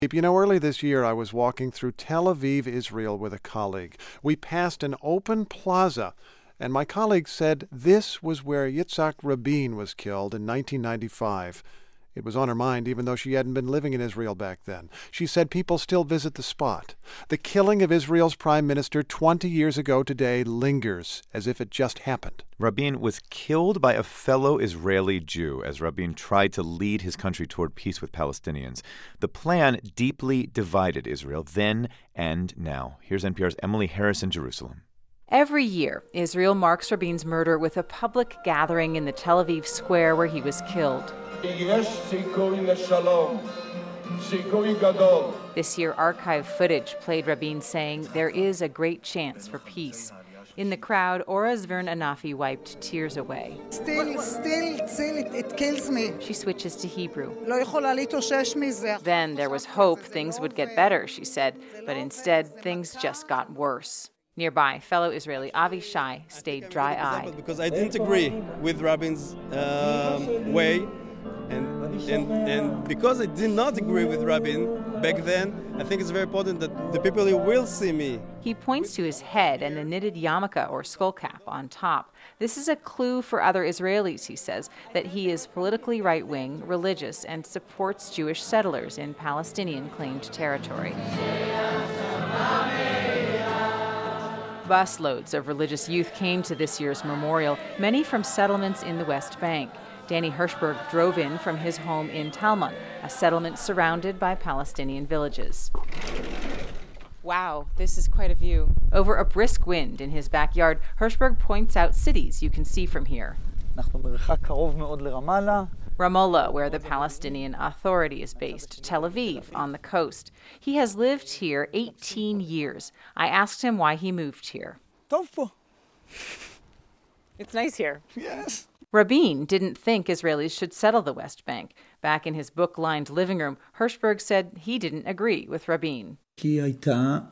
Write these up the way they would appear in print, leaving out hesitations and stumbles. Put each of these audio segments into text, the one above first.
You know, early this year, I was walking through Tel Aviv, Israel, with a colleague. We passed an open plaza, and my colleague said this was where Yitzhak Rabin was killed in 1995. It was on her mind, even though she hadn't been living in Israel back then. She said people still visit the spot. The killing of Israel's prime minister 20 years ago today lingers, as if it just happened. Rabin was killed by a fellow Israeli Jew as Rabin tried to lead his country toward peace with Palestinians. The plan deeply divided Israel then and now. Here's NPR's Emily Harris in Jerusalem. Every year, Israel marks Rabin's murder with a public gathering in the Tel Aviv square where he was killed. This year, archive footage played Rabin saying there is a great chance for peace. In the crowd, Ora Zvern Anafi wiped tears away. Still, it kills me. She switches to Hebrew. Then Then there was hope things would get better, she said, but instead things just got worse. Nearby, fellow Israeli Avi Shai stayed dry-eyed. Because I didn't agree with Rabin's way, and because I did not agree with Rabin back then, I think it's very important that the people here will see me. He points to his head and the knitted yarmulke or skull cap on top. This is a clue for other Israelis, he says, that he is politically right-wing, religious, and supports Jewish settlers in Palestinian-claimed territory. Busloads of religious youth came to this year's memorial, many from settlements in the West Bank. Danny Hirschberg drove in from his home in Talmud, a settlement surrounded by Palestinian villages. Wow, this is quite a view. Over a brisk wind in his backyard, Hirschberg points out cities you can see from here. Ramallah, where the Palestinian Authority is based, Tel Aviv, on the coast. He has lived here 18 years. I asked him why he moved here. It's nice here. Yes. Rabin didn't think Israelis should settle the West Bank. Back in his book-lined living room, Hirschberg said he didn't agree with Rabin. It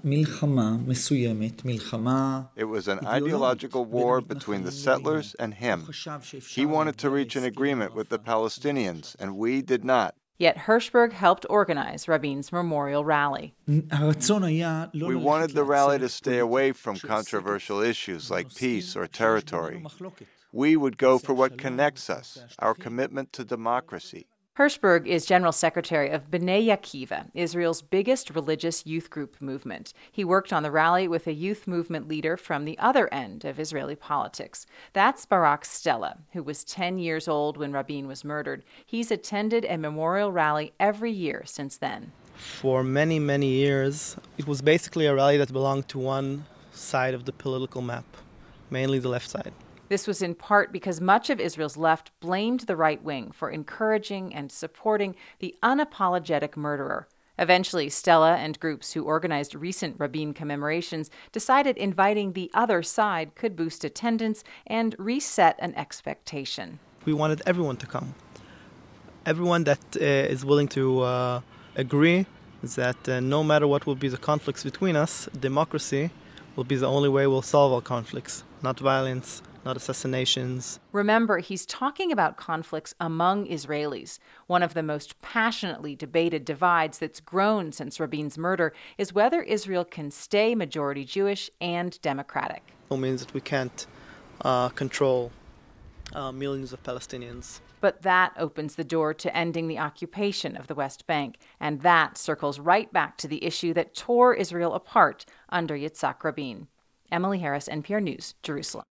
was an ideological war between the settlers and him. He wanted to reach an agreement with the Palestinians, and we did not. Yet Hirschberg helped organize Rabin's memorial rally. We wanted the rally to stay away from controversial issues like peace or territory. We would go for what connects us, our commitment to democracy. Hirschberg is General Secretary of B'nai Akiva, Israel's biggest religious youth group movement. He worked on the rally with a youth movement leader from the other end of Israeli politics. That's Barak Stella, who was 10 years old when Rabin was murdered. He's attended a memorial rally every year since then. For many, many years, it was basically a rally that belonged to one side of the political map, mainly the left side. This was in part because much of Israel's left blamed the right wing for encouraging and supporting the unapologetic murderer. Eventually, Stella and groups who organized recent Rabin commemorations decided inviting the other side could boost attendance and reset an expectation. We wanted everyone to come. Everyone that is willing to agree is that no matter what will be the conflicts between us, democracy will be the only way we'll solve our conflicts, not violence, not assassinations. Remember, he's talking about conflicts among Israelis. One of the most passionately debated divides that's grown since Rabin's murder is whether Israel can stay majority Jewish and democratic. It means that we can't control millions of Palestinians. But that opens the door to ending the occupation of the West Bank, and that circles right back to the issue that tore Israel apart under Yitzhak Rabin. Emily Harris, NPR News, Jerusalem.